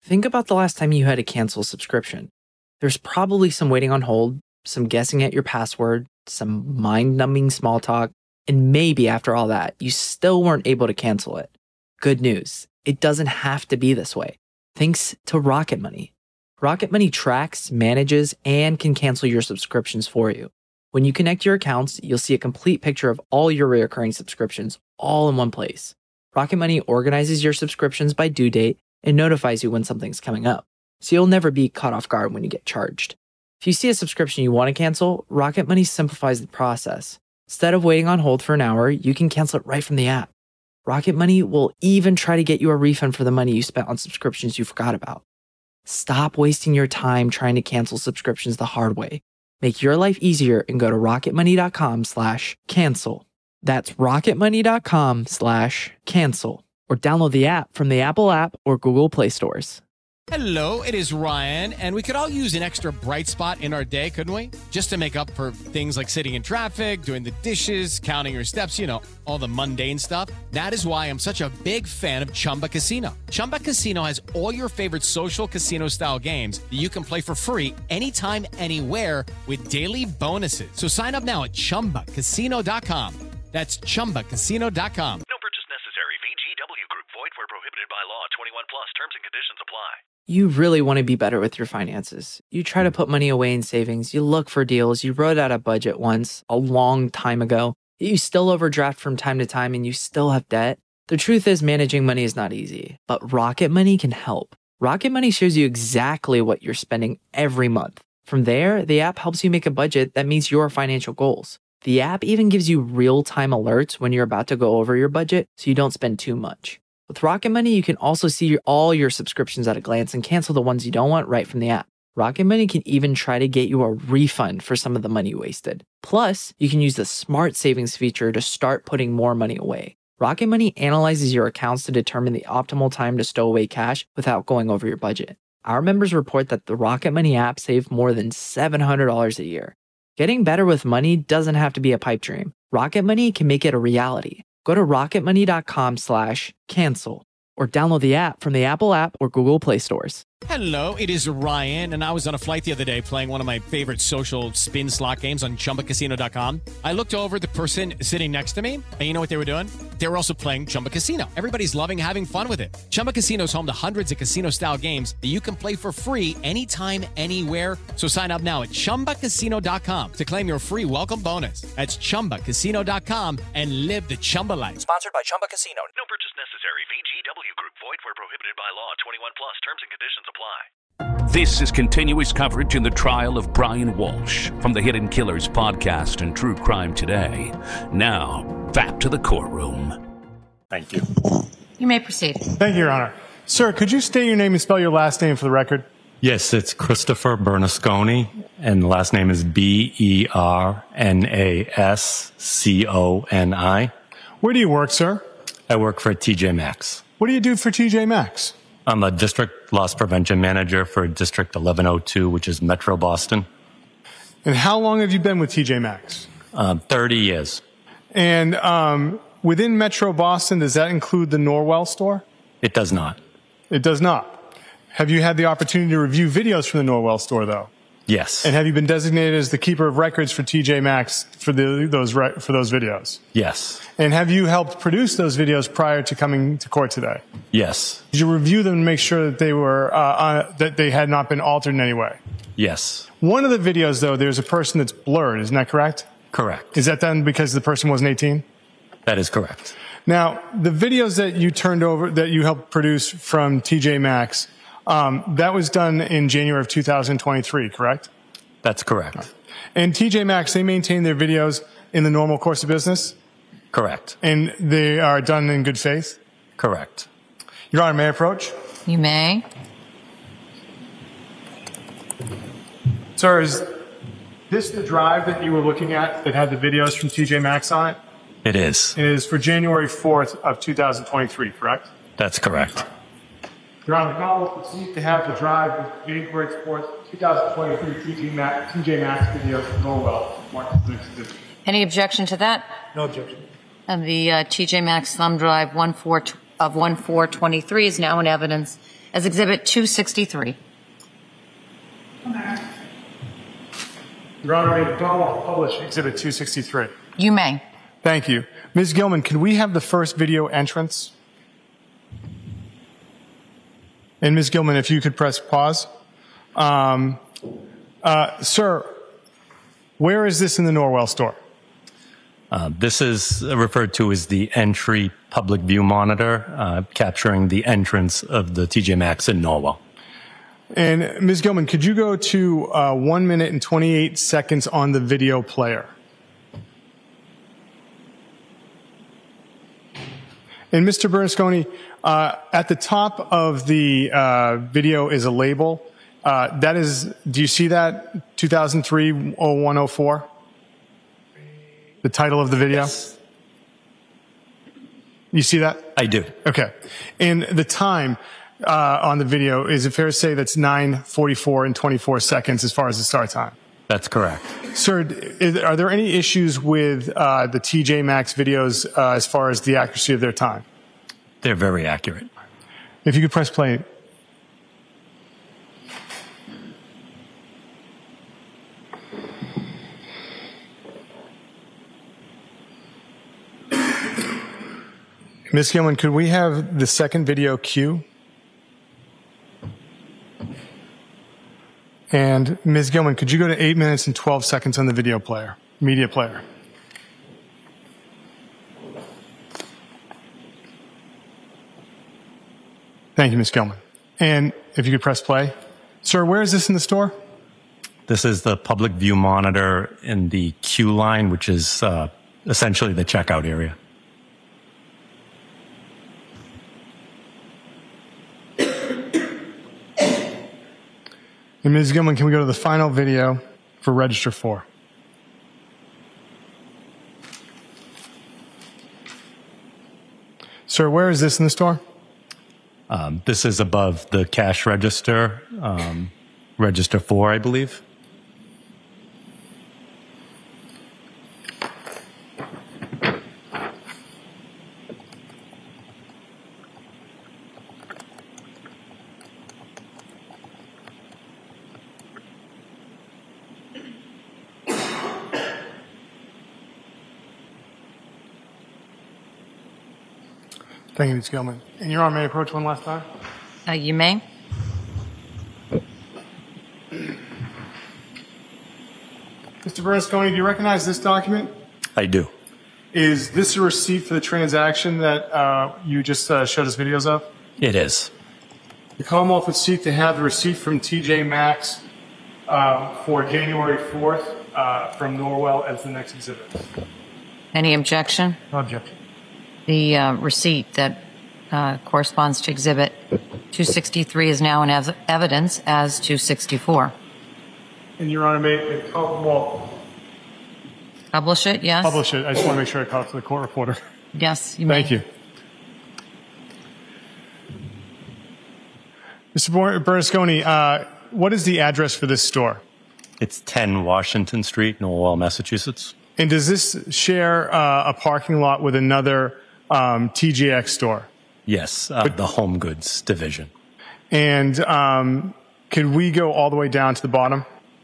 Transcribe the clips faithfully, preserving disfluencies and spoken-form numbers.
Think about the last time you had to cancel a subscription. There's probably some waiting on hold, some guessing at your password, some mind-numbing small talk, and maybe after all that, you still weren't able to cancel it. Good news, it doesn't have to be this way. Thanks to Rocket Money. Rocket Money tracks, manages, and can cancel your subscriptions for you. When you connect your accounts, you'll see a complete picture of all your recurring subscriptions all in one place. Rocket Money organizes your subscriptions by due date and notifies you when something's coming up, so you'll never be caught off guard when you get charged. If you see a subscription you want to cancel, Rocket Money simplifies the process. Instead of waiting on hold for an hour, you can cancel it right from the app. Rocket Money will even try to get you a refund for the money you spent on subscriptions you forgot about. Stop wasting your time trying to cancel subscriptions the hard way. Make your life easier and go to rocketmoney.com slash cancel. That's rocketmoney.com slash cancel. Or download the app from the Apple app or Google Play stores. Hello, it is Ryan, and we could all use an extra bright spot in our day, couldn't we? Just to make up for things like sitting in traffic, doing the dishes, counting your steps, you know, all the mundane stuff. That is why I'm such a big fan of Chumba Casino. Chumba Casino has all your favorite social casino-style games that you can play for free anytime, anywhere with daily bonuses. So sign up now at chumba casino dot com. That's chumba casino dot com. No purchase necessary. V G W Group. Void where prohibited by law. twenty-one plus. Terms and conditions apply. You really want to be better with your finances. You try to put money away in savings. You look for deals. You wrote out a budget once, a long time ago. You still overdraft from time to time and you still have debt. The truth is managing money is not easy, but Rocket Money can help. Rocket Money shows you exactly what you're spending every month. From there, the app helps you make a budget that meets your financial goals. The app even gives you real-time alerts when you're about to go over your budget so you don't spend too much. With Rocket Money, you can also see all your subscriptions at a glance and cancel the ones you don't want right from the app. Rocket Money can even try to get you a refund for some of the money you wasted. Plus, you can use the Smart Savings feature to start putting more money away. Rocket Money analyzes your accounts to determine the optimal time to stow away cash without going over your budget. Our members report that the Rocket Money app saved more than seven hundred dollars a year. Getting better with money doesn't have to be a pipe dream. Rocket Money can make it a reality. Go to rocketmoney.com slash cancel or download the app from the Apple app or Google Play stores. Hello, it is Ryan, and I was on a flight the other day playing one of my favorite social spin slot games on chumba casino dot com. I looked over at the person sitting next to me, and you know what they were doing? They were also playing Chumba Casino. Everybody's loving having fun with it. Chumba Casino is home to hundreds of casino-style games that you can play for free anytime, anywhere. So sign up now at chumba casino dot com to claim your free welcome bonus. That's chumba casino dot com and live the Chumba life. Sponsored by Chumba Casino. No purchase necessary. V G W Group. Void where prohibited by law. twenty-one plus. Terms and conditions apply. This is continuous coverage in the trial of Brian Walsh from the Hidden Killers podcast and True Crime Today. Now, back to the courtroom. Thank you. You may proceed. Thank you, Your Honor. Sir, could you state your name and spell your last name for the record? Yes, it's Christopher Bernasconi, and the last name is B E R N A S C O N I. Where do you work, sir? I work for T J Maxx. What do you do for T J Maxx? I'm a district loss prevention manager for District eleven oh two, which is Metro Boston. And how long have you been with T J Maxx? Um, thirty years. And um, within Metro Boston, does that include the Norwell store? It does not. It does not. Have you had the opportunity to review videos from the Norwell store, though? Yes. And have you been designated as the keeper of records for T J Maxx for the, those re- for those videos? Yes. And have you helped produce those videos prior to coming to court today? Yes. Did you review them and make sure that they were uh, uh, that they had not been altered in any way? Yes. One of the videos, though, there's a person that's blurred. Isn't that correct? Correct. Is that done because the person wasn't eighteen? That is correct. Now, the videos that you turned over, that you helped produce from T J Maxx, um, that was done in January of two thousand twenty-three, correct? That's correct. And T J Maxx, they maintain their videos in the normal course of business? Correct. And they are done in good faith? Correct. Your Honor, may I approach? You may. Sir, is this the drive that you were looking at that had the videos from T J Maxx on it? It is. It is for January fourth of two thousand twenty-three, correct? That's correct. Your Honor, now we'll proceed to have the drive with January fourth, two thousand twenty-three T J Maxx, T J Maxx video from Norwell. Mark the exhibit. Any objection to that? No objection. And the uh, T J Maxx thumb drive one four t- of one four twenty-three is now in evidence as Exhibit two sixty-three. Your Honor, may the Commonwealth publish Exhibit two sixty-three. You may. Thank you. Miz Gilman, can we have the first video entrance? And Miz Gilman, if you could press pause. Um, uh, sir, where is this in the Norwell store? Uh, this is referred to as the entry public view monitor, uh, capturing the entrance of the T J Maxx in Norwell. And Miz Gilman, could you go to uh, one minute and twenty-eight seconds on the video player? And Mister Bernasconi, uh, at the top of the uh, video is a label. Uh, that is, do you see that? two thousand three oh one oh four? The title of the video? Yes. You see that? I do. Okay. And the time uh, on the video, is it fair to say that's nine forty-four and twenty-four seconds as far as the start time? That's correct. Sir, is, are there any issues with uh, the T J Maxx videos uh, as far as the accuracy of their time? They're very accurate. If you could press play. Miz Gilman, could we have the second video cue? And Miz Gilman, could you go to eight minutes and twelve seconds on the video player, media player? Thank you, Miz Gilman. And if you could press play. Sir, where is this in the store? This is the public view monitor in the queue line, which is uh, essentially the checkout area. And Miz Gilman, can we go to the final video for register four? Sir, where is this in the store? Um, this is above the cash register, um, register four, I believe. Thank you, Miz Gilman. And Your Honor, may I approach one last time? Uh, you may. Mister Bernasconi, do you recognize this document? I do. Is this a receipt for the transaction that uh, you just uh, showed us videos of? It is. The Commonwealth would seek to have the receipt from T J Maxx uh, for January fourth uh, from Norwell as the next exhibit. Any objection? No objection. The uh, receipt that uh, corresponds to Exhibit two sixty-three is now in ev- evidence as two sixty-four. And Your Honor, may the Commonwealth Publish it, yes? publish it. I just want to make sure I caught it to the court reporter. Yes, you may. Thank you. Mister Ber- Bernasconi, uh, what is the address for this store? It's ten Washington Street, Norwell, Massachusetts. And does this share uh, a parking lot with another um, T J X store? Yes, uh, the home goods division. And um, could we go all the way down to the bottom?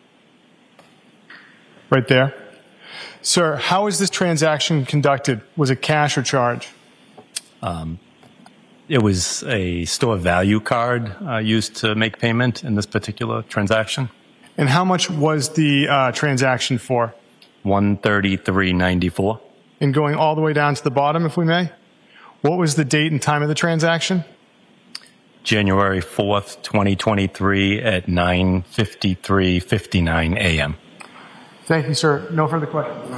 Right there. Sir, how is this transaction conducted? Was it cash or charge? Um, it was a store value card uh, used to make payment in this particular transaction. And how much was the uh, transaction for? one thirty-three ninety-four. And going all the way down to the bottom, if we may, what was the date and time of the transaction? January fourth, twenty twenty-three at nine fifty-three fifty-nine a.m. Thank you, sir. No further questions.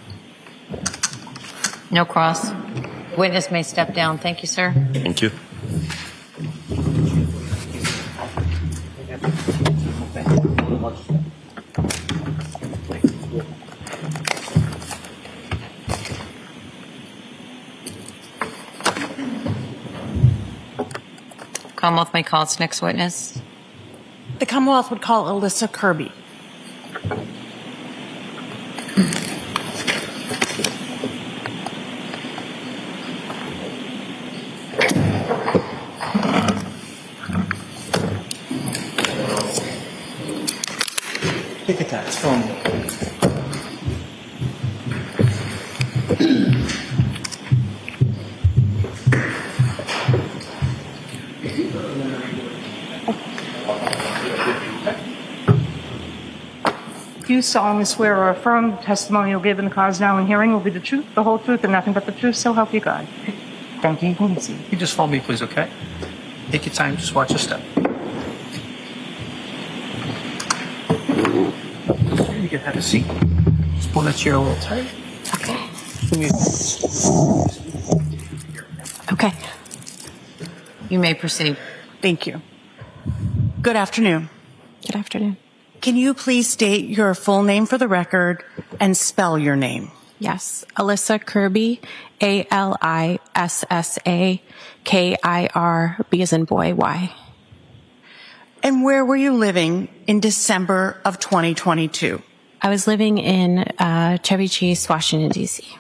No cross. Witness may step down. Thank you, sir. Thank you. Commonwealth may call its next witness. The Commonwealth would call Alyssa Kirby. Look at that. It's phone. Do you solemnly swear or affirm the testimony you'll give in the cause now and hearing will be the truth, the whole truth, and nothing but the truth, so help you God? Thank you. You just follow me, please, okay? Take your time. Just watch your step. You can have a seat. Just pull that chair a little tight. Okay. Give me a- Okay. You may proceed. Thank you. Good afternoon. Good afternoon. Can you please state your full name for the record and spell your name? Yes, Alyssa Kirby, A L I S S A K I R, B as in boy, Y. And where were you living in December of twenty twenty-two? I was living in uh, Chevy Chase, Washington, D C.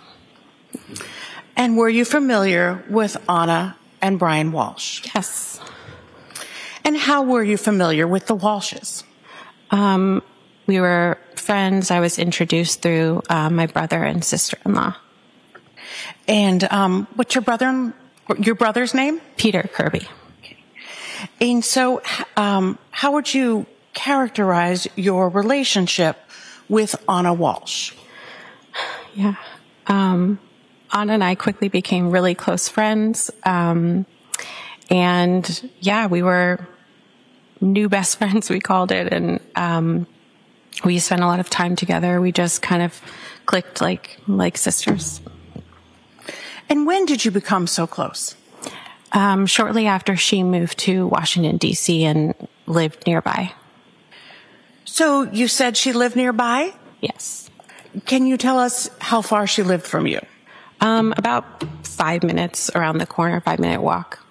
And were you familiar with Anna and Brian Walsh? Yes. And how were you familiar with the Walshes? Um, we were friends. I was introduced through uh, my brother and sister-in-law. And um, what's your brother? Your brother's name? Peter Kirby. Okay. And so, um, how would you characterize your relationship with Anna Walsh? Yeah. Um, Anna and I quickly became really close friends. Um, and yeah, we were new best friends, we called it. And, um, we spent a lot of time together. We just kind of clicked like, like sisters. And when did you become so close? Um, shortly after she moved to Washington, D C and lived nearby. So you said she lived nearby? Yes. Can you tell us how far she lived from you? Um, about five minutes around the corner, five minute walk.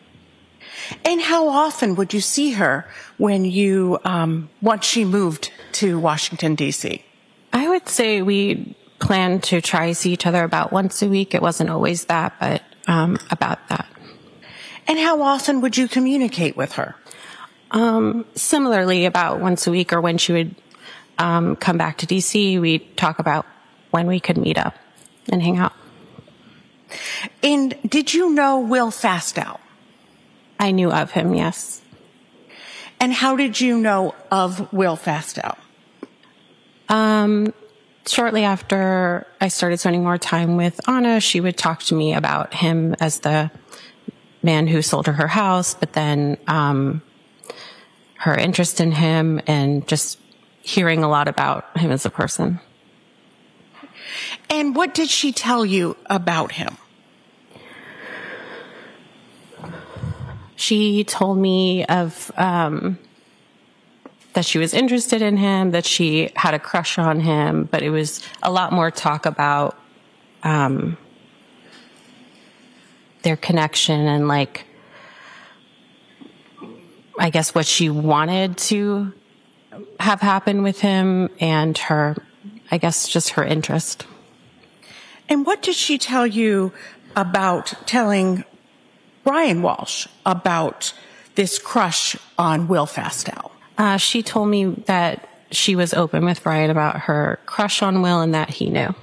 And how often would you see her when you, um, once she moved to Washington, D C? I would say we planned to try to see each other about once a week. It wasn't always that, but um, about that. And how often would you communicate with her? Um, similarly, about once a week, or when she would um, come back to D C, we'd talk about when we could meet up and hang out. And did you know Will Fastow? I knew of him, yes. And how did you know of Will Fastow? Um, shortly after I started spending more time with Anna, she would talk to me about him as the man who sold her her house, but then um, her interest in him and just hearing a lot about him as a person. And what did she tell you about him? She told me of um, that she was interested in him, that she had a crush on him, but it was a lot more talk about um, their connection and, like, I guess what she wanted to have happen with him and her, I guess, just her interest. And what did she tell you about telling Brian Walsh about this crush on Will Fastow? Uh, she told me that she was open with Brian about her crush on Will and that he knew.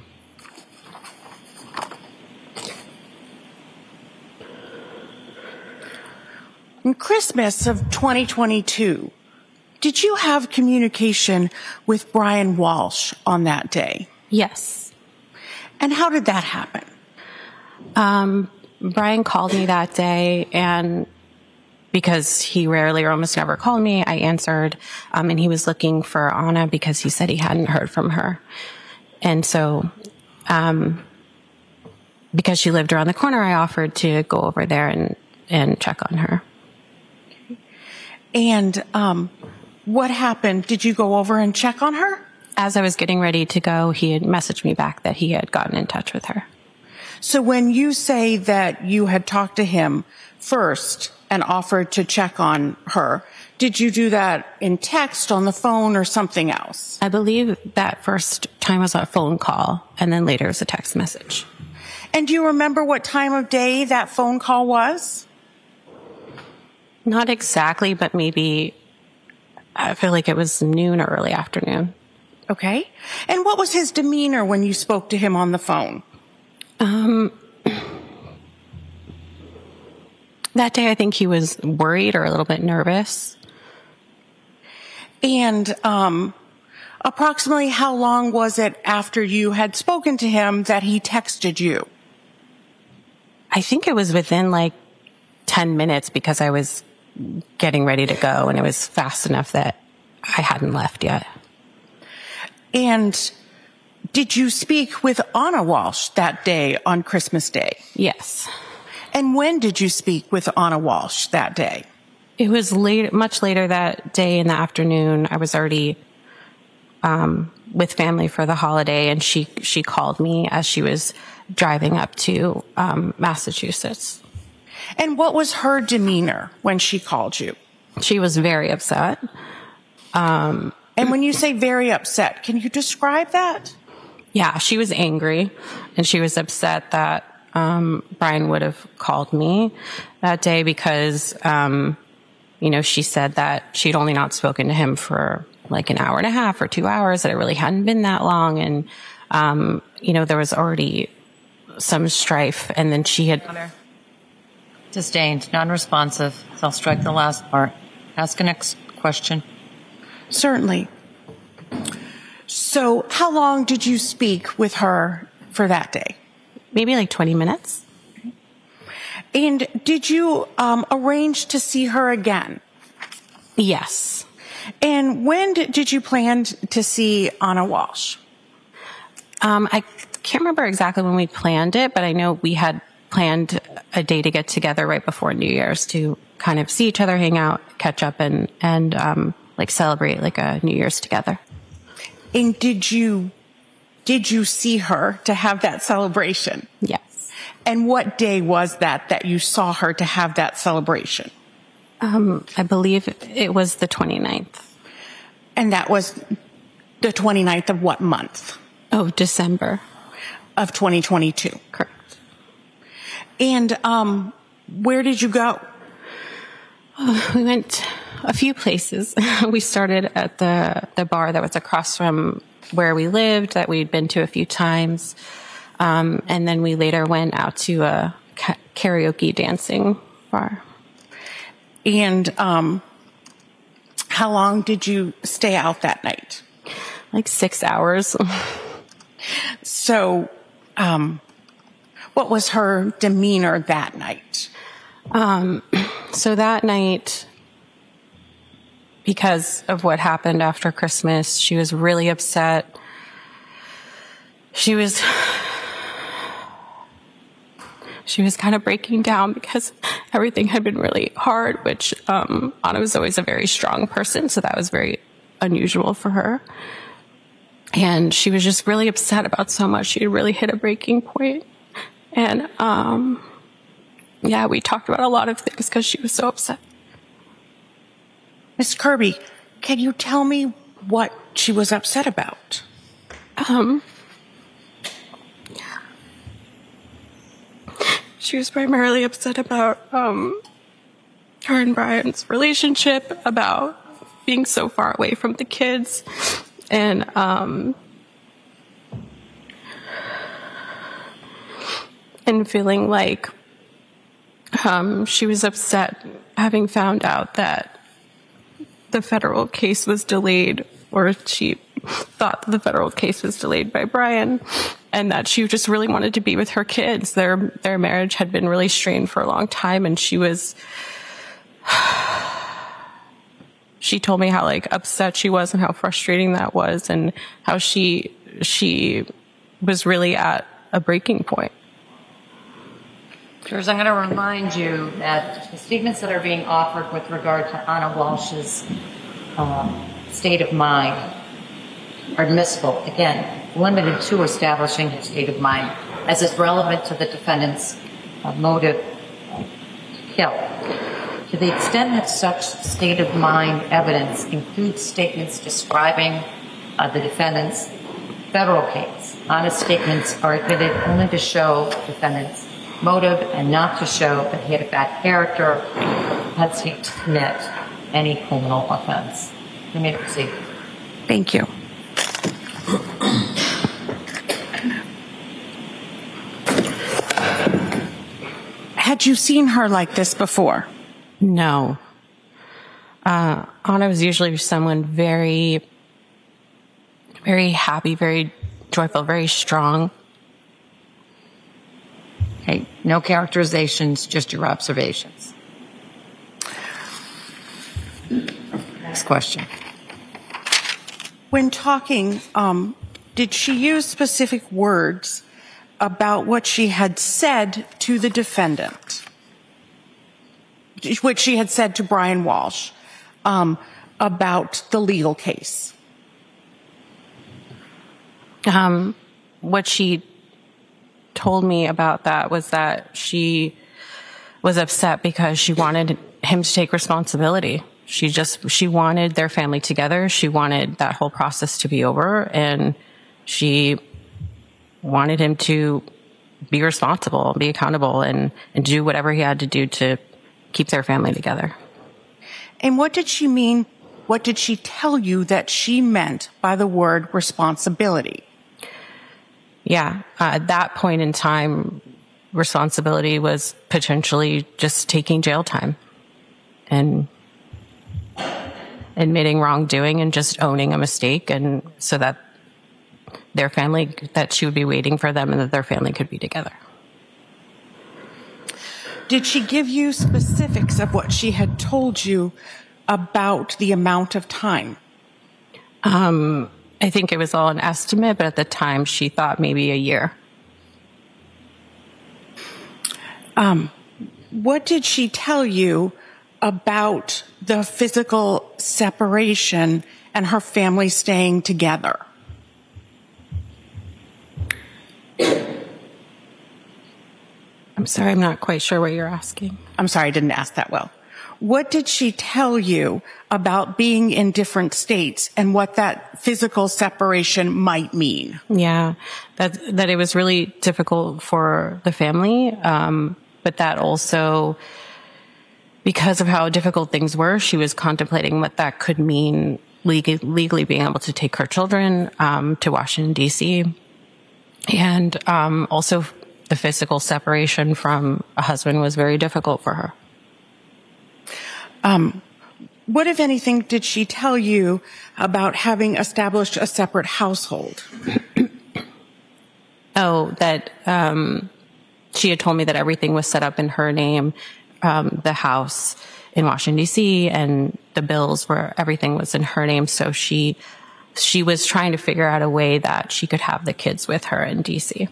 In Christmas of twenty twenty-two, did you have communication with Brian Walsh on that day? Yes. And how did that happen? Um, Brian called me that day, and because he rarely or almost never called me, I answered, um, and he was looking for Anna because he said he hadn't heard from her. And so, um, because she lived around the corner, I offered to go over there and, and check on her. And um, what happened? Did you go over and check on her? As I was getting ready to go, he had messaged me back that he had gotten in touch with her. So when you say that you had talked to him first and offered to check on her, did you do that in text, on the phone, or something else? I believe that first time was a phone call, and then later it was a text message. And do you remember what time of day that phone call was? Not exactly, but maybe I feel like it was noon or early afternoon. Okay. And what was his demeanor when you spoke to him on the phone? Um, that day, I think he was worried or a little bit nervous. And um, approximately how long was it after you had spoken to him that he texted you? I think it was within like ten minutes because I was getting ready to go, and it was fast enough that I hadn't left yet. And did you speak with Anna Walsh that day on Christmas Day? Yes. And when did you speak with Anna Walsh that day? It was late, much later that day in the afternoon. I was already um, with family for the holiday, and she she called me as she was driving up to um, Massachusetts. And what was her demeanor when she called you? She was very upset. Um, and when you say very upset, can you describe that? Yeah, she was angry, and she was upset that um, Brian would have called me that day because, um, you know, she said that she'd only not spoken to him for like an hour and a half or two hours, that it really hadn't been that long. And, um, you know, there was already some strife, and then she had... Sustained, non-responsive. So I'll strike the last part. Ask the next question. Certainly. So how long did you speak with her for that day? Maybe like twenty minutes. And did you um, arrange to see her again? Yes. And when did, did you plan to see Anna Walsh? Um, I can't remember exactly when we planned it, but I know we had planned a day to get together right before New Year's to kind of see each other, hang out, catch up, and, and um, like celebrate like a New Year's together. And did you, did you see her to have that celebration? Yes. And what day was that that you saw her to have that celebration? Um, I believe it was the twenty-ninth. And that was the twenty-ninth of what month? Oh, December. Of twenty twenty-two. Correct. And um, where did you go? Oh, we went a few places. We started at the, the bar that was across from where we lived, that we'd been to a few times. Um, and then we later went out to a ca- karaoke dancing bar. And um, how long did you stay out that night? Like six hours. So... Um, What was her demeanor that night? Um, so that night, because of what happened after Christmas, she was really upset. She was, she was kind of breaking down because everything had been really hard, which, um, Anna was always a very strong person. So that was very unusual for her. And she was just really upset about so much. She had really hit a breaking point. And, um, yeah, we talked about a lot of things because she was so upset. Miss Kirby, can you tell me what she was upset about? Um, she was primarily upset about, um, her and Brian's relationship, about being so far away from the kids, and, um, and feeling like um, she was upset having found out that the federal case was delayed, or she thought that the federal case was delayed by Brian, and that she just really wanted to be with her kids. Their their marriage had been really strained for a long time, and she was... She told me how like upset she was and how frustrating that was, and how she she was really at a breaking point. Jurors, I'm going to remind you that the statements that are being offered with regard to Anna Walsh's um, state of mind are admissible, again, limited to establishing his state of mind, as is relevant to the defendant's uh, motive to kill. To the extent that such state of mind evidence includes statements describing uh, the defendant's federal case, Anna's statements are admitted only to show the defendant's motive and not to show that he had a bad character or propensity to commit any criminal offense. You may proceed. Thank you. Had you seen her like this before? No. Uh, Anna was usually someone very, very happy, very joyful, very strong. Okay, no characterizations, just your observations. Next question. When talking, um, did she use specific words about what she had said to the defendant, which she had said to Brian Walsh, um, about the legal case? Um, what she told me about that was that she was upset because she wanted him to take responsibility. She just, she wanted their family together. She wanted that whole process to be over, and she wanted him to be responsible, be accountable, and, and do whatever he had to do to keep their family together. And what did she mean? What did she tell you that she meant by the word responsibility? Yeah, uh, at that point in time, responsibility was potentially just taking jail time and admitting wrongdoing and just owning a mistake, and so that their family, that she would be waiting for them and that their family could be together. Did she give you specifics of what she had told you about the amount of time? Um, I think it was all an estimate, but at the time she thought maybe a year. Um, what did she tell you about the physical separation and her family staying together? I'm sorry, I'm not quite sure what you're asking. I'm sorry, I didn't ask that well. What did she tell you about being in different states and what that physical separation might mean? Yeah, that that it was really difficult for the family, um, but that also, because of how difficult things were, she was contemplating what that could mean legally, legally being able to take her children um, to Washington, D C, and um, also the physical separation from a husband was very difficult for her. Um, what, if anything, did she tell you about having established a separate household? Oh, that um, she had told me that everything was set up in her name, um, the house in Washington, D C, and the bills were, everything was in her name. So she, she was trying to figure out a way that she could have the kids with her in D C.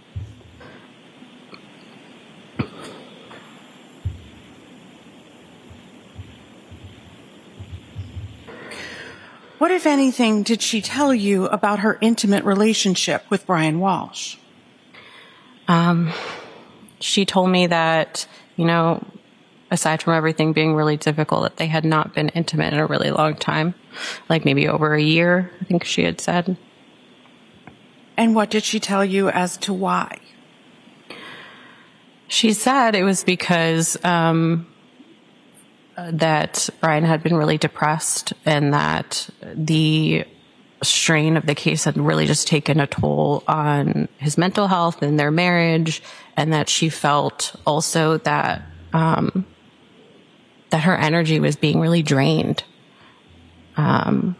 What, if anything, did she tell you about her intimate relationship with Brian Walsh? Um, she told me that, you know, aside from everything being really difficult, that they had not been intimate in a really long time, like maybe over a year, I think she had said. And what did she tell you as to why? She said it was because um, that Brian had been really depressed and that the strain of the case had really just taken a toll on his mental health and their marriage, and that she felt also that um, that her energy was being really drained. Um,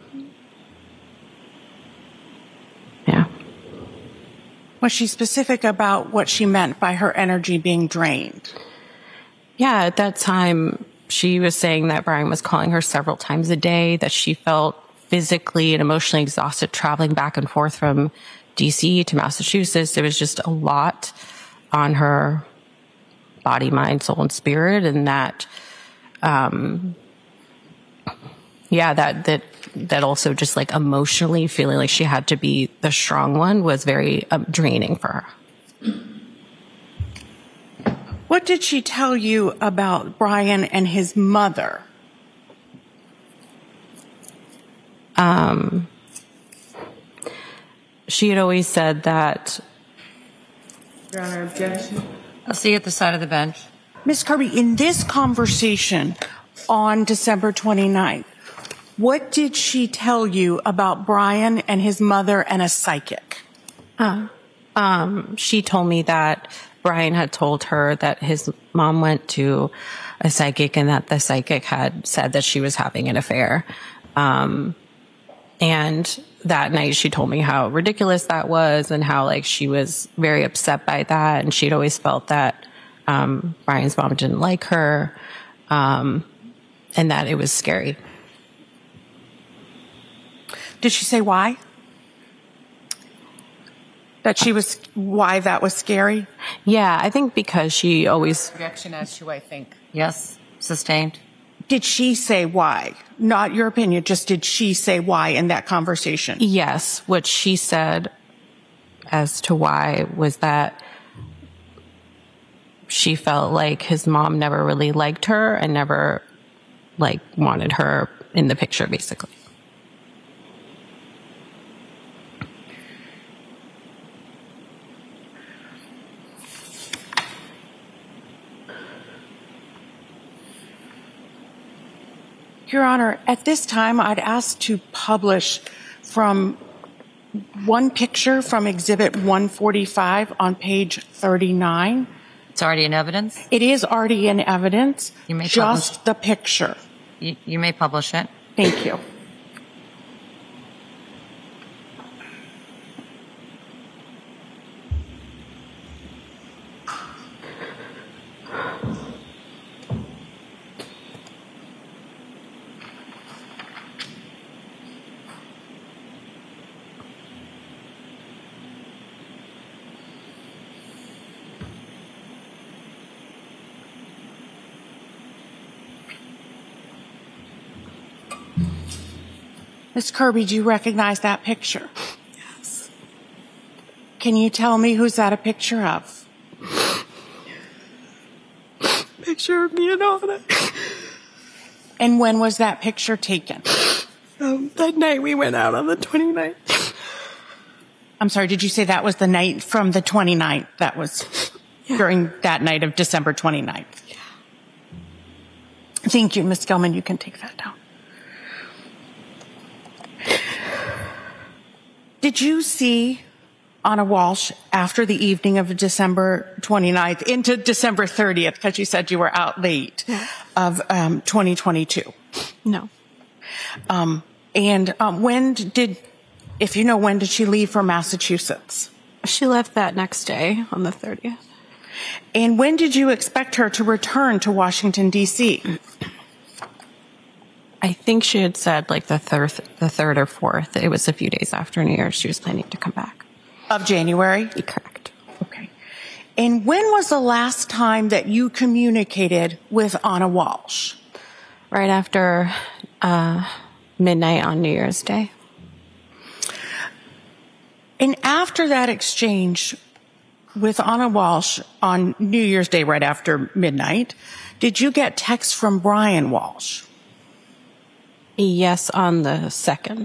yeah. Was she specific about what she meant by her energy being drained? Yeah, at that time, she was saying that Brian was calling her several times a day, that she felt physically and emotionally exhausted traveling back and forth from D C to Massachusetts. There was just a lot on her body, mind, soul, and spirit, and that, um, yeah, that, that, that also just like emotionally feeling like she had to be the strong one was very um, draining for her. What did she tell you about Brian and his mother? Um, she had always said that. Your Honor, objection. I'll see you at the side of the bench. Miz Kirby, in this conversation on December twenty-ninth, what did she tell you about Brian and his mother and a psychic? Uh, Um, she told me that Brian had told her that his mom went to a psychic and that the psychic had said that she was having an affair. Um, and that night she told me how ridiculous that was and how like she was very upset by that. And she'd always felt that, um, Brian's mom didn't like her, um, and that it was scary. Did she say why? That she was, why that was scary? Yeah, I think because she always... Reaction as to, I think. Yes, sustained. Did she say why? Not your opinion, just did she say why in that conversation? Yes, what she said as to why was that she felt like his mom never really liked her and never, like, wanted her in the picture, basically. Your Honor, at this time, I'd ask to publish from one picture from Exhibit one forty-five on page thirty-nine. It's already in evidence? It is already in evidence, You may just publish- the picture. You, you may publish it. Thank you. Miz Kirby, do you recognize that picture? Yes. Can you tell me who's that a picture of? Picture of me and Anna. And when was that picture taken? Um, that night we went out on the twenty-ninth. I'm sorry, did you say that was the night from the twenty-ninth? That was yeah. during that night of December twenty-ninth? Yeah. Thank you, Miz Gilman. You can take that down. Did you see Anna Walsh after the evening of December twenty-ninth into December thirtieth, because you said you were out late, yeah. of um, twenty twenty-two? No. Um, and um, when did, if you know, when did she leave for Massachusetts? She left that next day on the thirtieth. And when did you expect her to return to Washington, D C? I think she had said like the third, the third or fourth. It was a few days after New Year's. She was planning to come back. Of January? Correct. Okay. And when was the last time that you communicated with Anna Walsh? Right after uh, midnight on New Year's Day. And after that exchange with Anna Walsh on New Year's Day, right after midnight, did you get texts from Brian Walsh? Yes, on the second.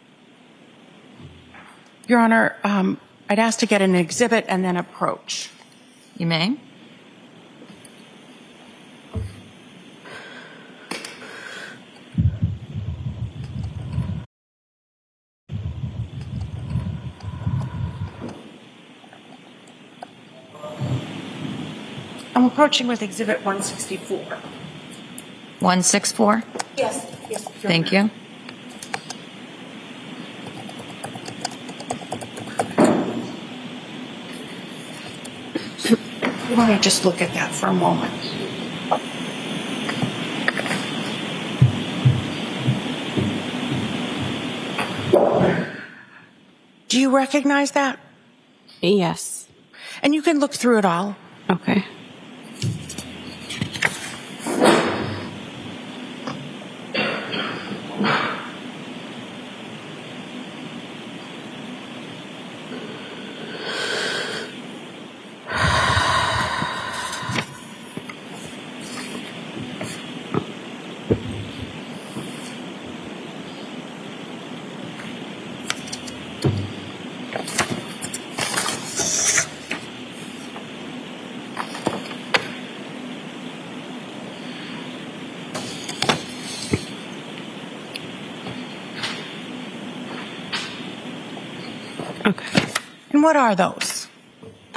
Your Honor, um, I'd ask to get an exhibit and then approach. You may. I'm approaching with Exhibit one sixty-four. one sixty-four? Yes. Yes. Thank you. You want to just look at that for a moment? Do you recognize that? Yes. And you can look through it all. Okay. Okay. And what are those?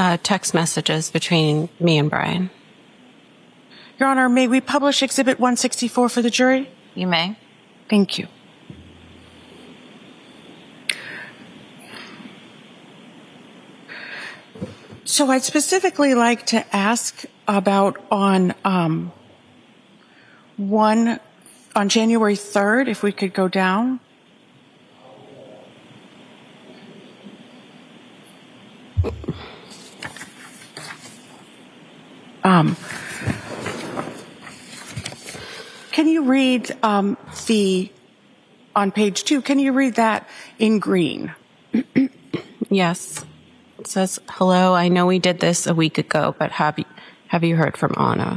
uh, text messages between me and Brian. Your Honor, may we publish Exhibit one sixty-four for the jury? You may. Thank you. So I'd specifically like to ask about on um, one, on January third, if we could go down. Um, can you read um, the, on page two, can you read that in green? Yes. It says, hello, I know we did this a week ago, but have you, have you heard from Anna?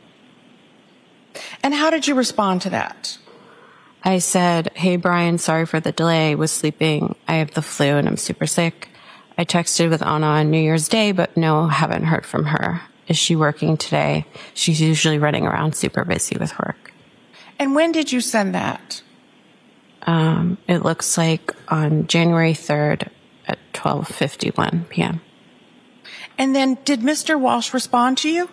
And how did you respond to that? I said, hey, Brian, sorry for the delay. Was sleeping. I have the flu and I'm super sick. I texted with Anna on New Year's Day, but no, haven't heard from her. Is she working today? She's usually running around super busy with work. And when did you send that? Um, it looks like on January third at twelve fifty-one p.m. And then did Mister Walsh respond to you?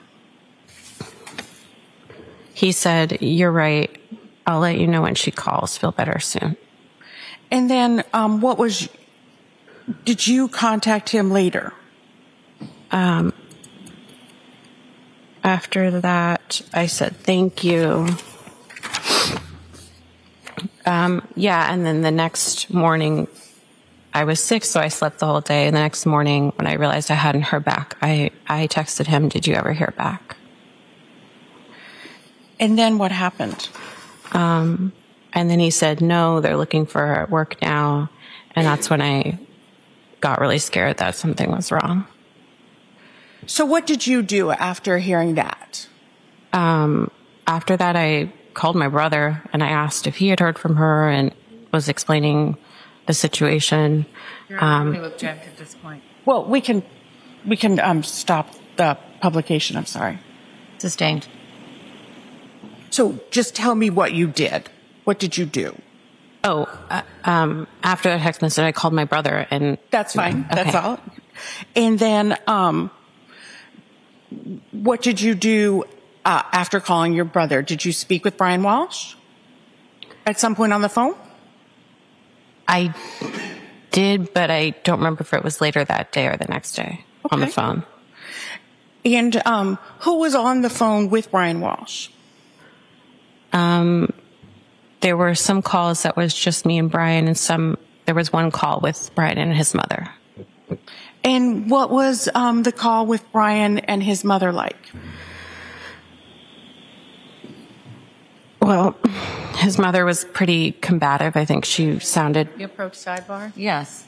He said, you're right. I'll let you know when she calls. Feel better soon. And then um, what was, did you contact him later? Um, after that, I said, thank you. Um, yeah, and then the next morning, I was sick, so I slept the whole day. And the next morning, when I realized I hadn't heard back, I, I texted him, did you ever hear back? And then what happened? Um, and then he said, no, they're looking for work now. And that's when I got really scared that something was wrong. So what did you do after hearing that? Um, after that, I called my brother and I asked if he had heard from her and was explaining the situation. You're um, going to object at this point. Well, we can, we can um, stop the publication. I'm sorry. Sustained. So just tell me what you did. What did you do? Oh, uh, um, after the text message, I called my brother and... That's fine. Okay. That's all. And then um, what did you do uh, after calling your brother? Did you speak with Brian Walsh at some point on the phone? I did, but I don't remember if it was later that day or the next day okay. on the phone. And um, who was on the phone with Brian Walsh? Um, there were some calls that was just me and Brian, and some, there was one call with Brian and his mother. And what was um, the call with Brian and his mother like? Well, his mother was pretty combative. I think she sounded... You approach sidebar? Yes.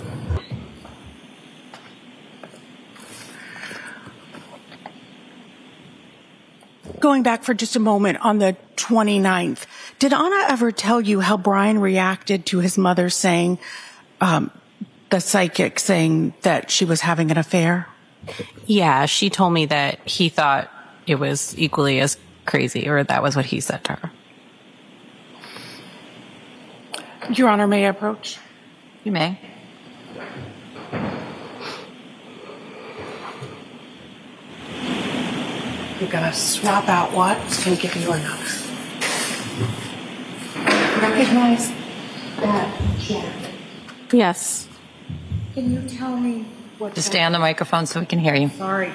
Going back for just a moment on the twenty-ninth, did Anna ever tell you how Brian reacted to his mother saying, um, the psychic saying that she was having an affair? Yeah, she told me that he thought it was equally as crazy, or that was what he said to her. Your Honor, may I approach? You may. You're going to swap out what? It's going to give you another. Recognize that jacket? Yes. Can you tell me what... Just stay on the microphone so we can hear you. Sorry.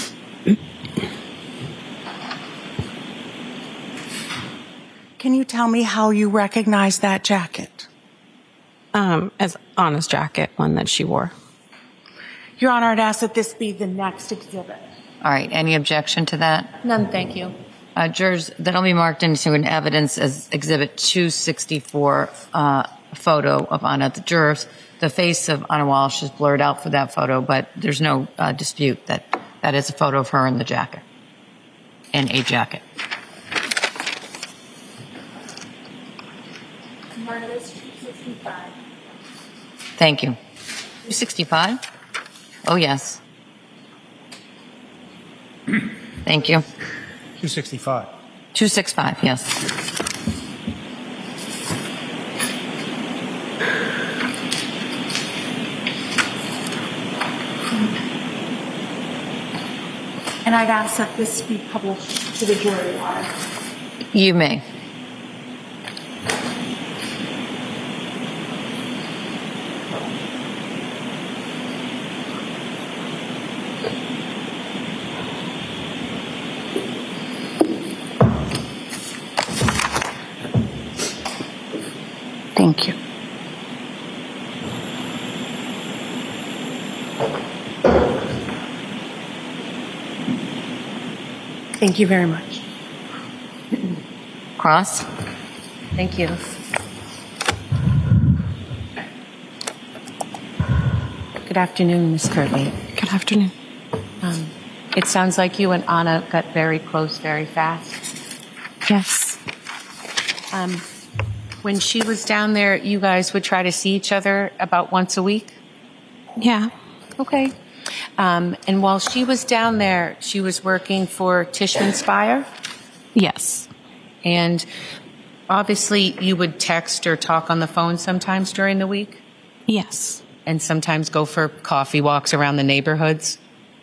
Can you tell me how you recognize that jacket? Um, as Anna's jacket, one that she wore. Your Honor, I'd ask that this be the next exhibit. All right. Any objection to that? None, thank you. Uh, jurors, that'll be marked into an evidence as Exhibit two sixty-four, uh, photo of Anna. The jurors, the face of Anna Walsh is blurred out for that photo, but there's no uh, dispute that that is a photo of her in the jacket, in a jacket. Thank you. two sixty-five? Oh, yes. Thank you. two sixty-five. two sixty-five, yes. And I'd ask that this be published to the jury, Your Honor. You may. Thank you. Thank you very much. Cross. Thank you. Good afternoon, Miz Kirtley. Good afternoon. Um, it sounds like you and Anna got very close very fast. Yes. Um, when she was down there, you guys would try to see each other about once a week? Yeah. Okay. Um, and while she was down there, she was working for Tishman Speyer? Yes. And obviously you would text or talk on the phone sometimes during the week? Yes. And sometimes go for coffee walks around the neighborhoods?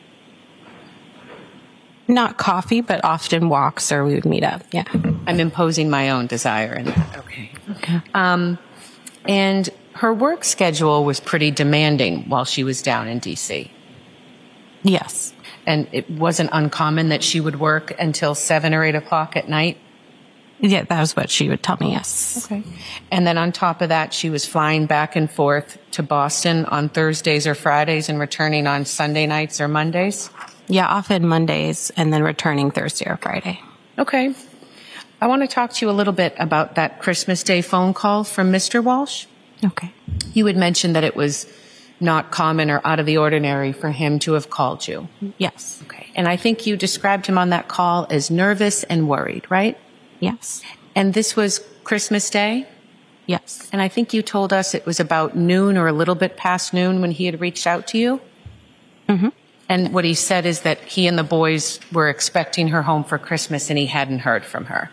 Not coffee, but often walks, or we would meet up. Yeah. I'm imposing my own desire in that. Okay. Okay. Um, and her work schedule was pretty demanding while she was down in D C. Yes. And it wasn't uncommon that she would work until seven or eight o'clock at night? Yeah, that was what she would tell me, yes. Okay. And then on top of that, she was flying back and forth to Boston on Thursdays or Fridays and returning on Sunday nights or Mondays? Yeah, often Mondays and then returning Thursday or Friday. Okay. I want to talk to you a little bit about that Christmas Day phone call from Mister Walsh. Okay. You had mentioned that it was not common or out of the ordinary for him to have called you. Yes. Okay. And I think you described him on that call as nervous and worried, right? Yes. And this was Christmas Day? Yes. And I think you told us it was about noon or a little bit past noon when he had reached out to you? Mm-hmm. And what he said is that he and the boys were expecting her home for Christmas and he hadn't heard from her.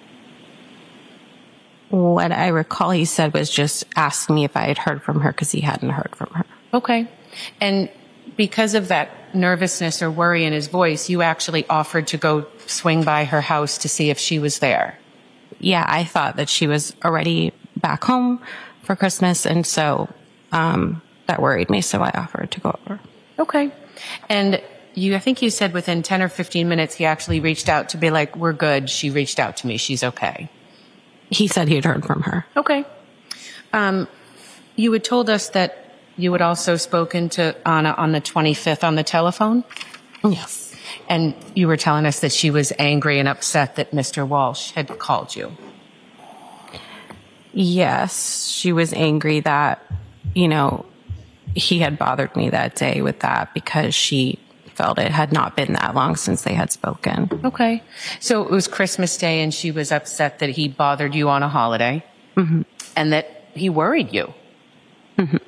What I recall he said was just asking me if I had heard from her because he hadn't heard from her. Okay. And because of that nervousness or worry in his voice, you actually offered to go swing by her house to see if she was there. Yeah, I thought that she was already back home for Christmas, and so um, that worried me, so I offered to go over. Okay. And you, I think you said within ten or fifteen minutes he actually reached out to be like, we're good. She reached out to me. She's okay. He said he had heard from her. Okay. Um, you had told us that you had also spoken to Anna on the twenty-fifth on the telephone? Yes. And you were telling us that she was angry and upset that Mister Walsh had called you. Yes. She was angry that, you know, he had bothered me that day with that because she felt it had not been that long since they had spoken. Okay. So it was Christmas Day and she was upset that he bothered you on a holiday. Mm-hmm. And that he worried you. Mm-hmm.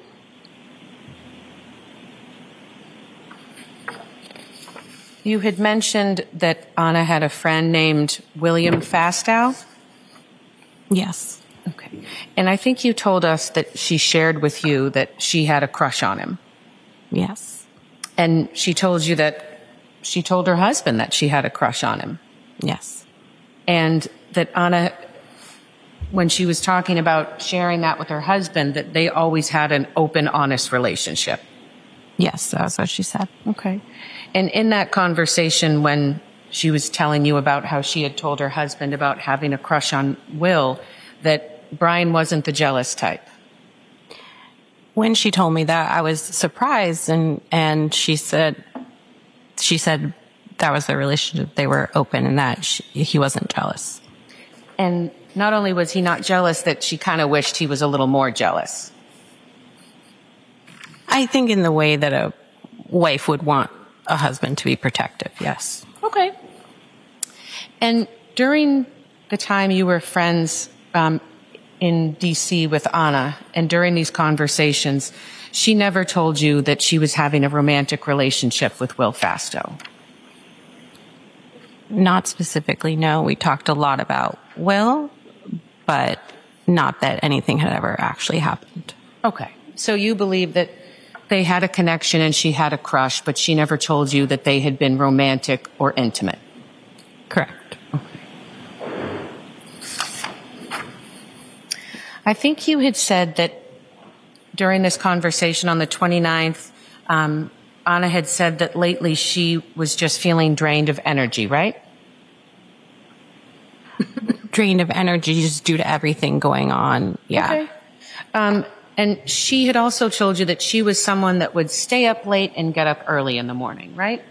You had mentioned that Anna had a friend named William Fastow? Yes. Okay. And I think you told us that she shared with you that she had a crush on him. Yes. And she told you that she told her husband that she had a crush on him. Yes. And that Anna, when she was talking about sharing that with her husband, that they always had an open, honest relationship. Yes, that's what she said. Okay. And in that conversation, when she was telling you about how she had told her husband about having a crush on Will, that Brian wasn't the jealous type. When she told me that, I was surprised, and, and she said, she said that was their relationship. They were open and that she, he wasn't jealous. And not only was he not jealous, that she kind of wished he was a little more jealous. I think in the way that a wife would want a husband to be protective, yes. Okay. And during the time you were friends um, in D C with Anna, and during these conversations, she never told you that she was having a romantic relationship with Will Fastow? Not specifically, no. We talked a lot about Will, but not that anything had ever actually happened. Okay. So you believe that they had a connection and she had a crush, but she never told you that they had been romantic or intimate. Correct. I think you had said that during this conversation on the twenty-ninth, um, Anna had said that lately she was just feeling drained of energy, right? Drained of energy just due to everything going on. Yeah. Okay. Um, and she had also told you that she was someone that would stay up late and get up early in the morning, right?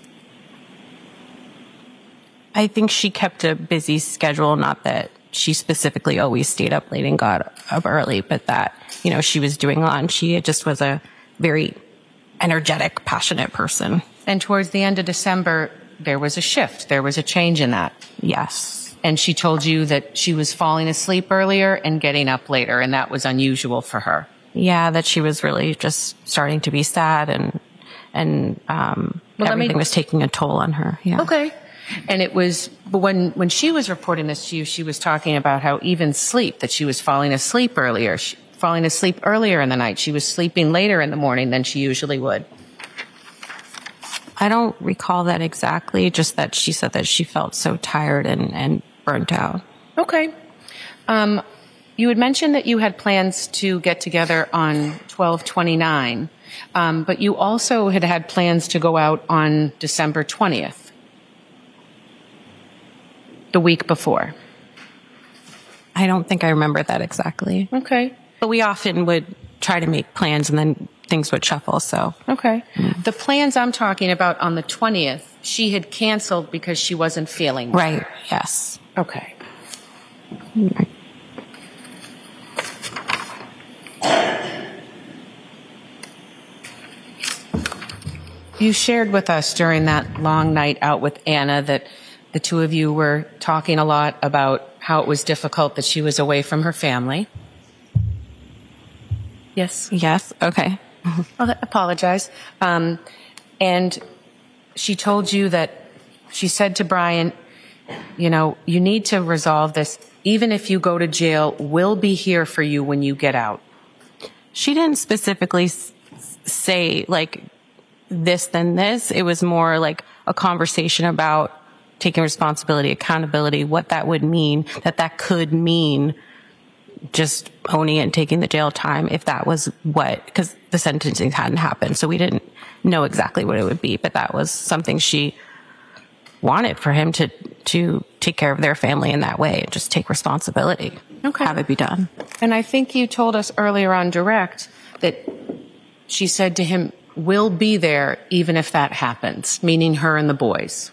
I think she kept a busy schedule, not that she specifically always stayed up late and got up early, but that, you know, she was doing a lot and she just was a very energetic, passionate person. And towards the end of December, there was a shift. There was a change in that. Yes. And she told you that she was falling asleep earlier and getting up later, and that was unusual for her. Yeah, that she was really just starting to be sad, and and um, well, everything me... was taking a toll on her. Yeah. Okay. And it was, but when, when she was reporting this to you, she was talking about how even sleep, that she was falling asleep earlier, she, falling asleep earlier in the night. She was sleeping later in the morning than she usually would. I don't recall that exactly, just that she said that she felt so tired and, and burnt out. Okay. Um, you had mentioned that you had plans to get together on twelve twenty-nine, um, but you also had had plans to go out on December twentieth, the week before. I don't think I remember that exactly. Okay. But we often would try to make plans and then things would shuffle, so. Okay. Mm. The plans I'm talking about on the twentieth, she had canceled because she wasn't feeling well. Right, yes. Okay. Mm. You shared with us during that long night out with Anna that the two of you were talking a lot about how it was difficult that she was away from her family. Yes? Yes, okay. I'll apologize. Um, and she told you that, she said to Brian, you know, you need to resolve this. Even if you go to jail, we'll be here for you when you get out. She didn't specifically s- say, like, this then this. It was more like a conversation about taking responsibility, accountability, what that would mean, that that could mean just owning it and taking the jail time if that was what, because the sentencing hadn't happened. So we didn't know exactly what it would be, but that was something she wanted for him to, to take care of their family in that way and just take responsibility. Okay. Have it be done. And I think you told us earlier on direct that she said to him, we'll be there even if that happens, meaning her and the boys.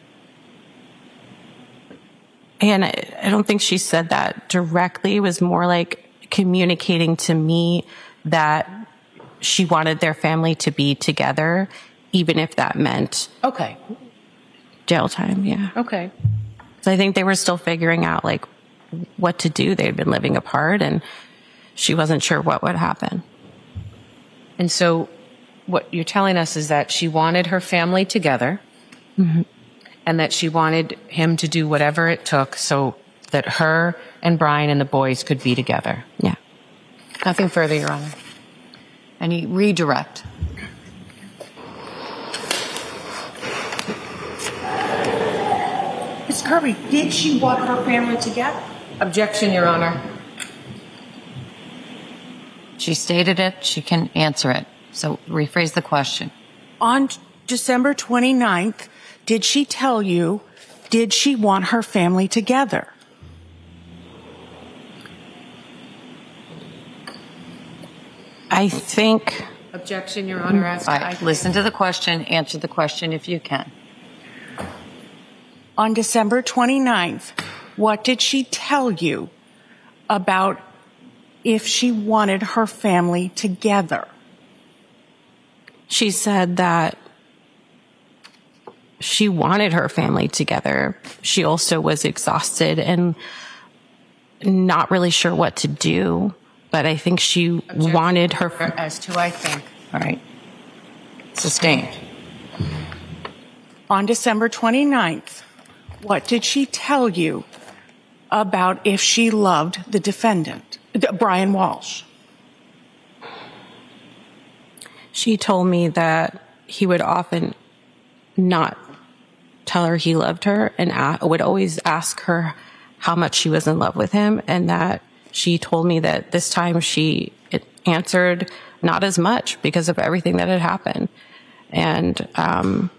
And I, I don't think she said that directly. It was more like communicating to me that she wanted their family to be together, even if that meant okay, jail time. Yeah. Okay. So I think they were still figuring out like what to do. They'd been living apart, and she wasn't sure what would happen. And so, what you're telling us is that she wanted her family together. Mm-hmm. And that she wanted him to do whatever it took so that her and Brian and the boys could be together. Yeah. Nothing further, Your Honor. Any redirect? Miz Kirby, did she want her family together? Objection, Your Honor. She stated it. She can answer it. So rephrase the question. On December twenty-ninth, did she tell you, did she want her family together? I think... Objection, Your Honor. As All right, listen to the question. Answer the question if you can. On December twenty-ninth, what did she tell you about if she wanted her family together? She said that she wanted her family together. She also was exhausted and not really sure what to do, but I think she Objection. wanted her... F- As to I think. All right. Sustained. On December twenty-ninth, what did she tell you about if she loved the defendant, Brian Walsh? She told me that he would often not tell her he loved her and a- would always ask her how much she was in love with him, and that she told me that this time she answered not as much because of everything that had happened. And um,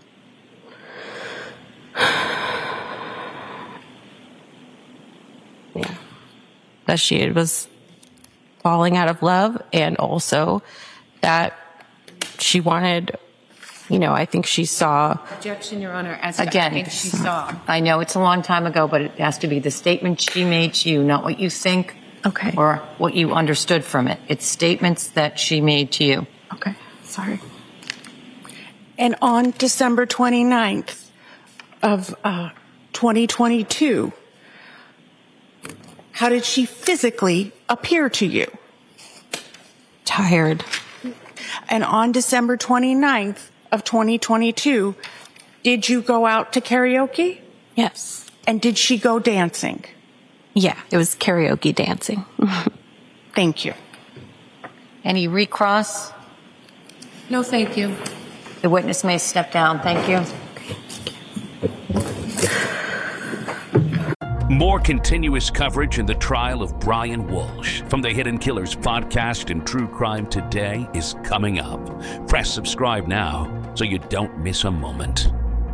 yeah, that she was falling out of love, and also that she wanted, you know, I think she saw. Objection, Your Honor. As to Again, I think she saw. I know it's a long time ago, but it has to be the statement she made to you, not what you think Okay. or what you understood from it. It's statements that she made to you. Okay. Sorry. And on December twenty-ninth of uh, twenty twenty-two, how did she physically appear to you? Tired. And on December twenty-ninth of twenty twenty-two, did you go out to karaoke? Yes. And did she go dancing? Yeah, it was karaoke dancing. Thank you. Any recross? No, thank you. The witness may step down. Thank you. More continuous coverage in the trial of Brian Walsh from the Hidden Killers podcast and True Crime Today is coming up. Press subscribe now so you don't miss a moment.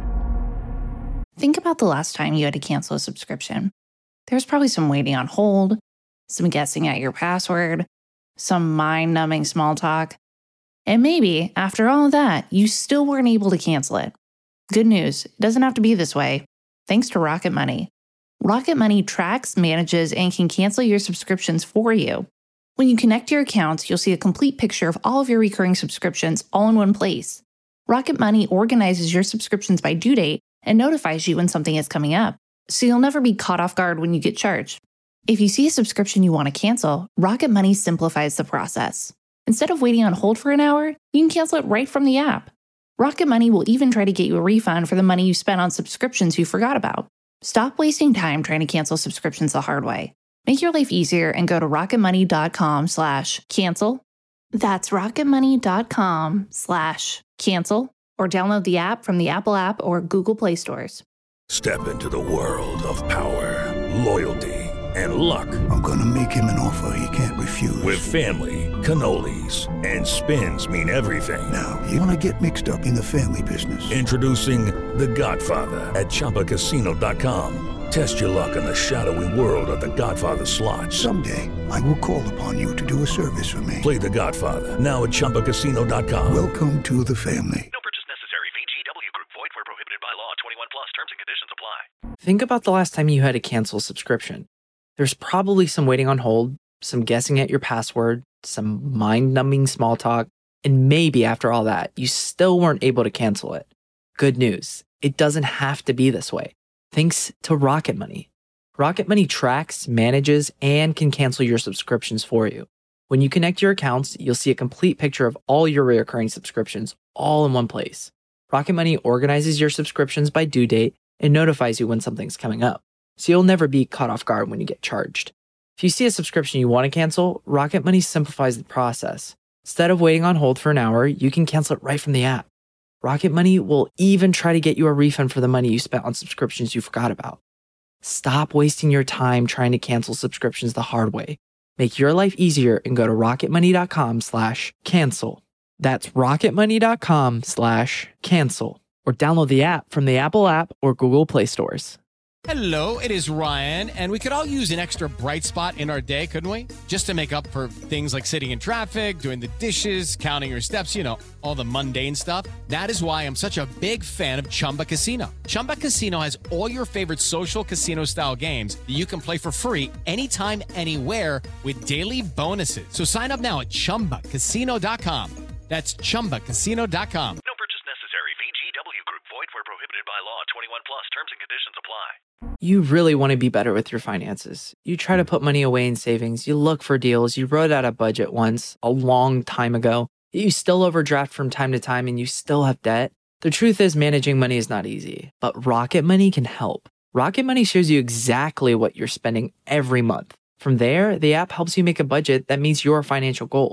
Think about the last time you had to cancel a subscription. There's probably some waiting on hold, some guessing at your password, some mind-numbing small talk. And maybe, after all of that, you still weren't able to cancel it. Good news, it doesn't have to be this way. Thanks to Rocket Money. Rocket Money tracks, manages, and can cancel your subscriptions for you. When you connect your accounts, you'll see a complete picture of all of your recurring subscriptions all in one place. Rocket Money organizes your subscriptions by due date and notifies you when something is coming up, so you'll never be caught off guard when you get charged. If you see a subscription you want to cancel, Rocket Money simplifies the process. Instead of waiting on hold for an hour, you can cancel it right from the app. Rocket Money will even try to get you a refund for the money you spent on subscriptions you forgot about. Stop wasting time trying to cancel subscriptions the hard way. Make your life easier and go to rocketmoney.com slash cancel. That's rocketmoney.com slash cancel, or download the app from the Apple app or Google Play stores. Step into the world of power, loyalty, and luck. I'm gonna make him an offer he can't refuse. With family, cannolis, and spins mean everything. Now, you wanna get mixed up in the family business. Introducing The Godfather at Chumba Casino dot com. Test your luck in the shadowy world of The Godfather slot. Someday, I will call upon you to do a service for me. Play The Godfather, now at Chumba Casino dot com. Welcome to the family. No purchase necessary. V G W Group. Void where prohibited by law. twenty-one plus. Terms and conditions apply. Think about the last time you had to cancel a subscription. There's probably some waiting on hold, some guessing at your password, some mind-numbing small talk, and maybe after all that, you still weren't able to cancel it. Good news, it doesn't have to be this way. Thanks to Rocket Money. Rocket Money tracks, manages, and can cancel your subscriptions for you. When you connect your accounts, you'll see a complete picture of all your recurring subscriptions all in one place. Rocket Money organizes your subscriptions by due date and notifies you when something's coming up, so you'll never be caught off guard when you get charged. If you see a subscription you want to cancel, Rocket Money simplifies the process. Instead of waiting on hold for an hour, you can cancel it right from the app. Rocket Money will even try to get you a refund for the money you spent on subscriptions you forgot about. Stop wasting your time trying to cancel subscriptions the hard way. Make your life easier and go to rocketmoney.com slash cancel. That's rocketmoney.com slash cancel. Or download the app from the Apple app or Google Play stores. Hello, it is Ryan, and we could all use an extra bright spot in our day, couldn't we? Just to make up for things like sitting in traffic, doing the dishes, counting your steps, you know, all the mundane stuff. That is why I'm such a big fan of Chumba Casino. Chumba Casino has all your favorite social casino-style games that you can play for free anytime, anywhere with daily bonuses. So sign up now at chumba casino dot com. That's chumba casino dot com. No purchase necessary. V G W Group. Void where prohibited by law. twenty-one plus. Terms and conditions apply. You really want to be better with your finances. You try to put money away in savings. You look for deals. You wrote out a budget once a long time ago. You still overdraft from time to time and you still have debt. The truth is managing money is not easy, but Rocket Money can help. Rocket Money shows you exactly what you're spending every month. From there, the app helps you make a budget that meets your financial goals.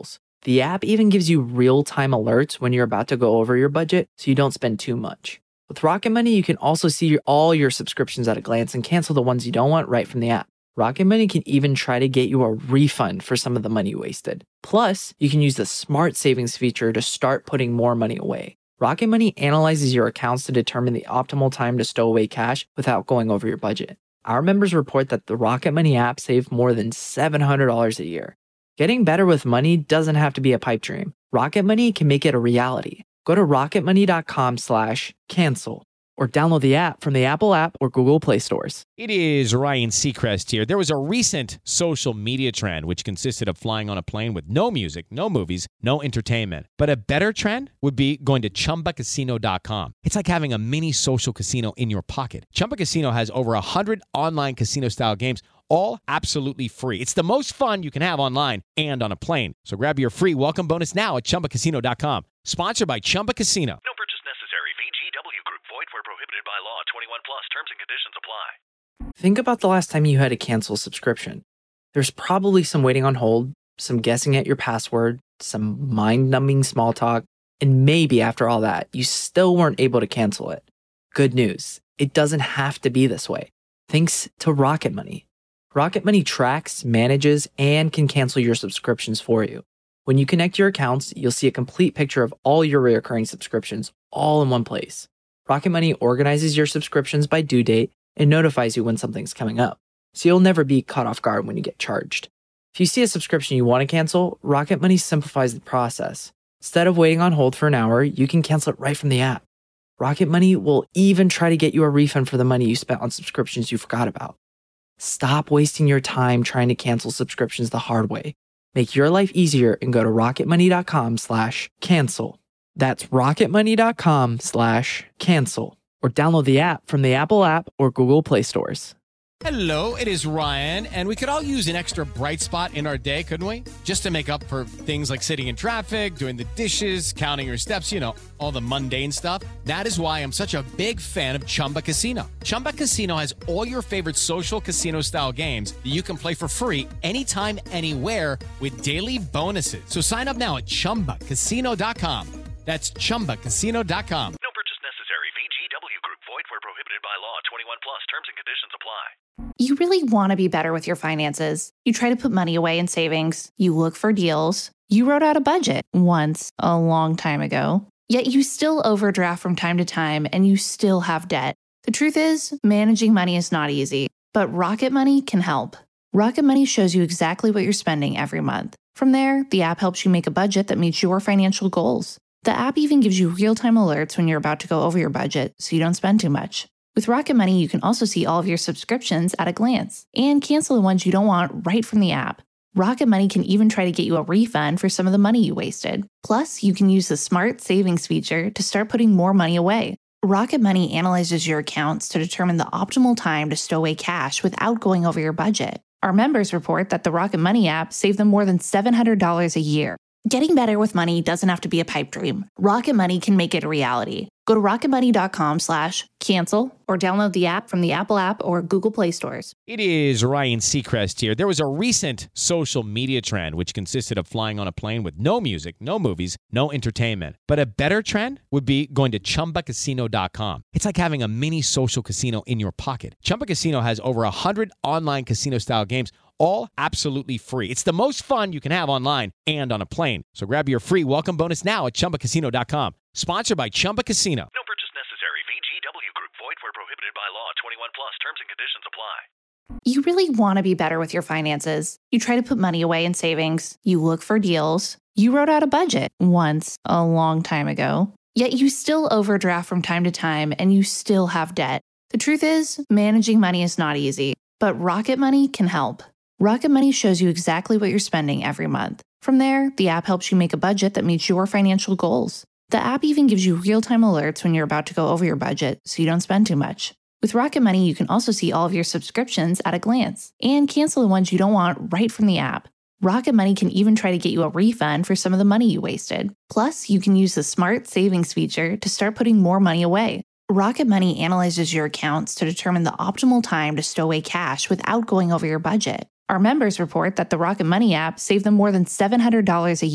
The app even gives you real-time alerts when you're about to go over your budget so you don't spend too much. With Rocket Money, you can also see your, all your subscriptions at a glance and cancel the ones you don't want right from the app. Rocket Money can even try to get you a refund for some of the money you wasted. Plus, you can use the Smart Savings feature to start putting more money away. Rocket Money analyzes your accounts to determine the optimal time to stow away cash without going over your budget. Our members report that the Rocket Money app saved more than seven hundred dollars a year. Getting better with money doesn't have to be a pipe dream. Rocket Money can make it a reality. Go to rocketmoney.com slash cancel or download the app from the Apple app or Google Play stores. It is Ryan Seacrest here. There was a recent social media trend which consisted of flying on a plane with no music, no movies, no entertainment. But a better trend would be going to chumba casino dot com. It's like having a mini social casino in your pocket. Chumba Casino has over one hundred online casino-style games, all absolutely free. It's the most fun you can have online and on a plane. So grab your free welcome bonus now at chumba casino dot com. Sponsored by Chumba Casino. No purchase necessary. V G W Group. Void where prohibited by law. twenty-one plus. Terms and conditions apply. Think about the last time you had to cancel a subscription. There's probably some waiting on hold, some guessing at your password, some mind-numbing small talk, and maybe after all that, you still weren't able to cancel it. Good news. It doesn't have to be this way. Thanks to Rocket Money. Rocket Money tracks, manages, and can cancel your subscriptions for you. When you connect your accounts, you'll see a complete picture of all your recurring subscriptions all in one place. Rocket Money organizes your subscriptions by due date and notifies you when something's coming up, so you'll never be caught off guard when you get charged. If you see a subscription you want to cancel, Rocket Money simplifies the process. Instead of waiting on hold for an hour, you can cancel it right from the app. Rocket Money will even try to get you a refund for the money you spent on subscriptions you forgot about. Stop wasting your time trying to cancel subscriptions the hard way. Make your life easier and go to rocketmoney.com slash cancel. That's rocketmoney.com slash cancel. Or download the app from the Apple app or Google Play stores. Hello, it is Ryan, and we could all use an extra bright spot in our day, couldn't we? Just to make up for things like sitting in traffic, doing the dishes, counting your steps, you know, all the mundane stuff. That is why I'm such a big fan of Chumba Casino. Chumba Casino has all your favorite social casino-style games that you can play for free anytime, anywhere with daily bonuses. So sign up now at chumba casino dot com. That's chumba casino dot com. No purchase necessary. V G W Group. Void where prohibited by law. twenty-one plus. Terms and conditions apply. You really want to be better with your finances. You try to put money away in savings. You look for deals. You wrote out a budget once a long time ago. Yet you still overdraft from time to time and you still have debt. The truth is, managing money is not easy, but Rocket Money can help. Rocket Money shows you exactly what you're spending every month. From there, the app helps you make a budget that meets your financial goals. The app even gives you real-time alerts when you're about to go over your budget so you don't spend too much. With Rocket Money, you can also see all of your subscriptions at a glance and cancel the ones you don't want right from the app. Rocket Money can even try to get you a refund for some of the money you wasted. Plus, you can use the Smart Savings feature to start putting more money away. Rocket Money analyzes your accounts to determine the optimal time to stow away cash without going over your budget. Our members report that the Rocket Money app saved them more than seven hundred dollars a year. Getting better with money doesn't have to be a pipe dream. Rocket Money can make it a reality. Go to rocketmoney.com slash cancel or download the app from the Apple app or Google Play stores. It is Ryan Seacrest here. There was a recent social media trend which consisted of flying on a plane with no music, no movies, no entertainment. But a better trend would be going to chumba casino dot com. It's like having a mini social casino in your pocket. Chumba Casino has over one hundred online casino-style games, all absolutely free. It's the most fun you can have online and on a plane. So grab your free welcome bonus now at chumba casino dot com. Sponsored by Chumba Casino. No purchase necessary. V G W Group. Void where prohibited by law. twenty-one plus. Terms and conditions apply. You really want to be better with your finances. You try to put money away in savings. You look for deals. You wrote out a budget once a long time ago. Yet you still overdraft from time to time and you still have debt. The truth is, managing money is not easy, but Rocket Money can help. Rocket Money shows you exactly what you're spending every month. From there, the app helps you make a budget that meets your financial goals. The app even gives you real-time alerts when you're about to go over your budget so you don't spend too much. With Rocket Money, you can also see all of your subscriptions at a glance and cancel the ones you don't want right from the app. Rocket Money can even try to get you a refund for some of the money you wasted. Plus, you can use the Smart Savings feature to start putting more money away. Rocket Money analyzes your accounts to determine the optimal time to stow away cash without going over your budget. Our members report that the Rocket Money app saved them more than seven hundred dollars a year.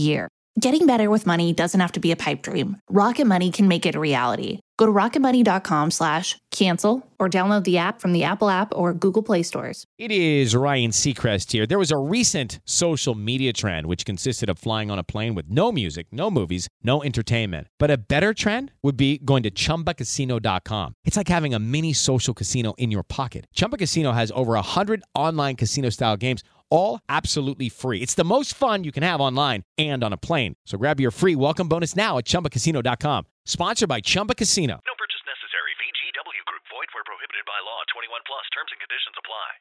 Getting better with money doesn't have to be a pipe dream. Rocket Money can make it a reality. Go to rocketmoney.com slash cancel or download the app from the Apple app or Google Play stores. It is Ryan Seacrest here. There was a recent social media trend which consisted of flying on a plane with no music, no movies, no entertainment. But a better trend would be going to chumba casino dot com. It's like having a mini social casino in your pocket. Chumba Casino has over one hundred online casino-style games, all absolutely free. It's the most fun you can have online and on a plane. So grab your free welcome bonus now at chumba casino dot com. Sponsored by Chumba Casino. No purchase necessary. V G W Group. Void where prohibited by law. twenty-one plus. Terms and conditions apply.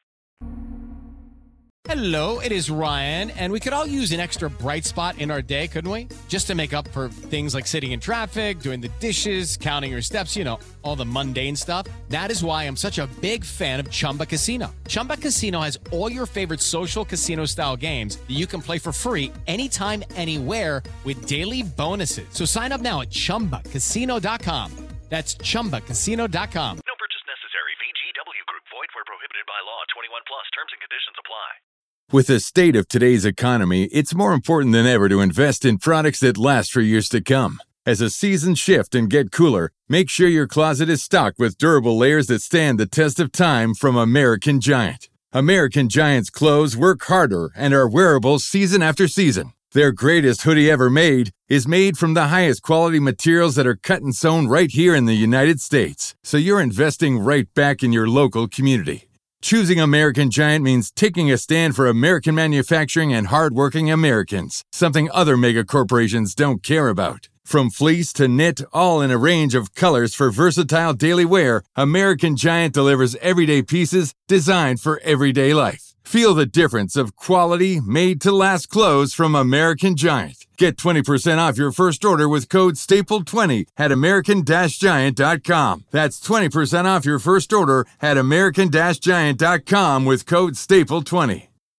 Hello, it is Ryan, and we could all use an extra bright spot in our day, couldn't we? Just to make up for things like sitting in traffic, doing the dishes, counting your steps, you know, all the mundane stuff. That is why I'm such a big fan of Chumba Casino. Chumba Casino has all your favorite social casino-style games that you can play for free anytime, anywhere with daily bonuses. So sign up now at chumba casino dot com. That's chumba casino dot com. No purchase necessary. V G W Group. Void where prohibited by law. twenty-one plus. Terms and conditions apply. With the state of today's economy, it's more important than ever to invest in products that last for years to come. As the seasons shift and get cooler, make sure your closet is stocked with durable layers that stand the test of time from American Giant. American Giant's clothes work harder and are wearable season after season. Their greatest hoodie ever made is made from the highest quality materials that are cut and sewn right here in the United States. So you're investing right back in your local community. Choosing American Giant means taking a stand for American manufacturing and hardworking Americans, something other mega corporations don't care about. From fleece to knit, all in a range of colors for versatile daily wear, American Giant delivers everyday pieces designed for everyday life. Feel the difference of quality, made-to-last clothes from American Giant. Get twenty percent off your first order with code staple twenty at american giant dot com. That's twenty percent off your first order at american giant dot com with code staple twenty.